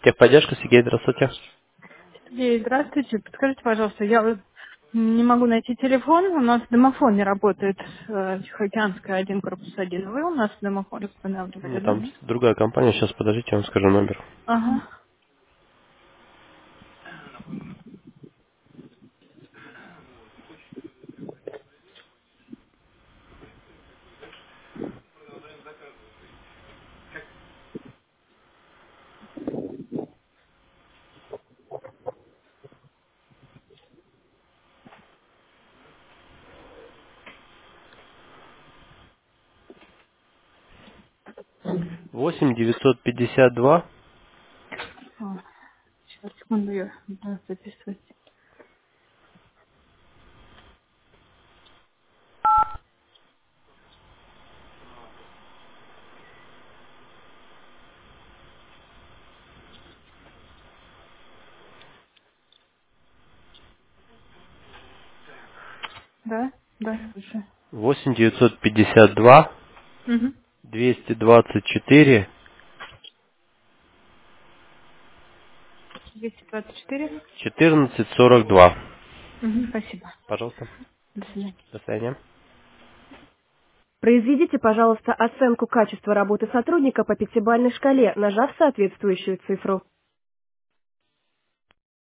Техподдержка, Сергей, здравствуйте. Здравствуйте. Подскажите, пожалуйста, я вот не могу найти телефон. У нас домофон не работает. Тихоокеанская, 1, корпус 1. Вы у нас домофон Ну, устанавливали, да? там другая компания, сейчас подождите, я вам скажу номер. Ага. 8 952. О, сейчас, секунду, я буду записывать. Да? Да, слушаю. 8 952 Угу. 224 224. 14 42. Угу, спасибо. Пожалуйста. До свидания. До свидания. Произведите, пожалуйста, оценку качества работы сотрудника по пятибалльной шкале, нажав соответствующую цифру.